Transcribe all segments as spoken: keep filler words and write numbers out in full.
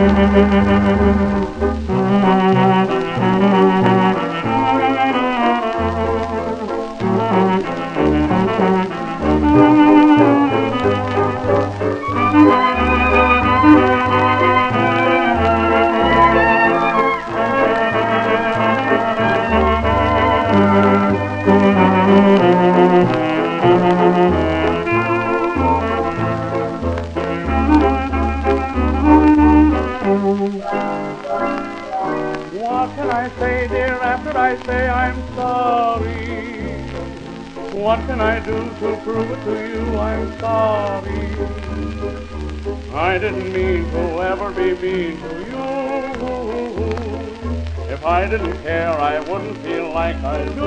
What can I say, dear, after I say I'm sorry? What can I do to prove it to you I'm sorry? I didn't mean to ever be mean to you. If I didn't care, I wouldn't feel like I do.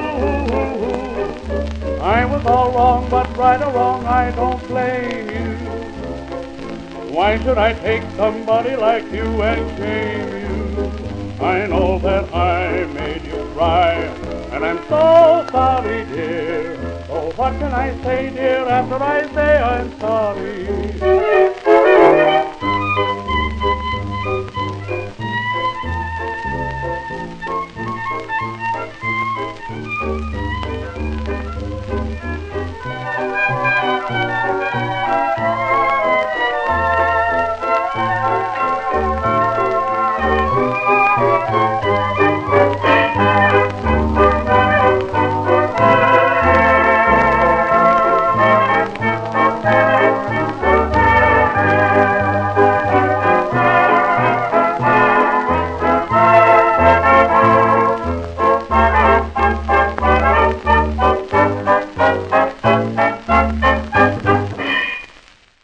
I was all wrong, but right or wrong, I don't blame you. Why should I take somebody like you and shame you? I know that I made you cry, and I'm so sorry, dear. So what can I say, dear, after I say I'm sorry?